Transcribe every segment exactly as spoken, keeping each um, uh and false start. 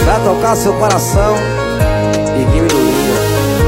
pra tocar seu coração. Iguinho e Lulinha.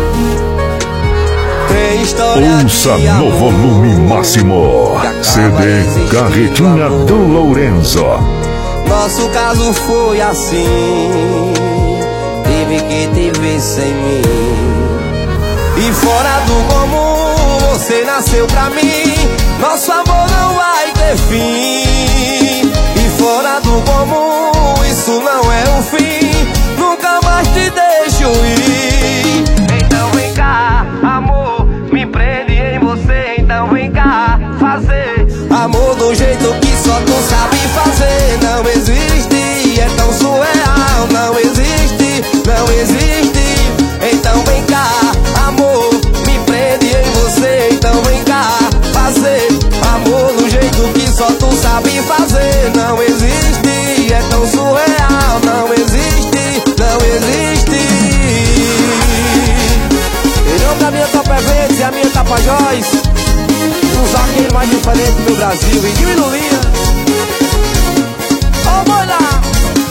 Tem história. Ouça no volume máximo. C D Carretinha do Lourenço. Nosso caso foi assim, tive que te ver sem mim. E fora do comum, você nasceu pra mim. Nosso amor não vai ter fim. E fora do comum, isso não é o fim. Nunca mais te deixo ir. Então vem cá, amor, me prende em você. Então vem cá, fazer amor do jeito que só tu sabe fazer. Não existe, é tão surreal. Não existe, não existe. Então vem cá, amor, me prende em você. Então vem cá, fazer amor do jeito que só tu sabe fazer. Não existe, é tão surreal. Não existe, não existe. Em nome da minha Top Eventos e a minha Tapajós, os arqueiros mais diferentes do Brasil, Iguinho e Lulinha. Ô, boi lá!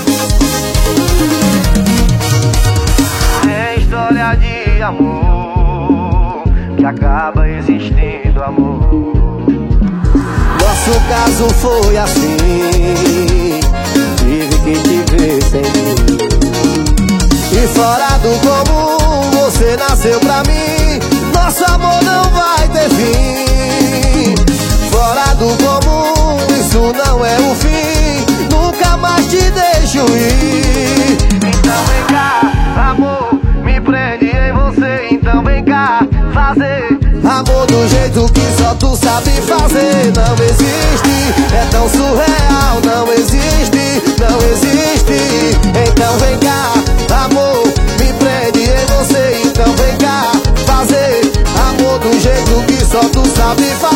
É história de amor que acaba existindo, amor. Nosso caso foi assim, tive que te ver sem mim. E fora do comum, você nasceu pra mim. Nosso amor não vai ter fim. Fora do comum, isso não é o fim. Nunca mais te deixo ir. Então vem cá, amor, me prende em você. Então vem cá, fazer amor do jeito que só tu sabe fazer. Não existe, é tão surreal. Não existe, não existe. Então vem cá, amor, me prende em você. Então vem cá, fazer amor do jeito que só tu sabe fazer.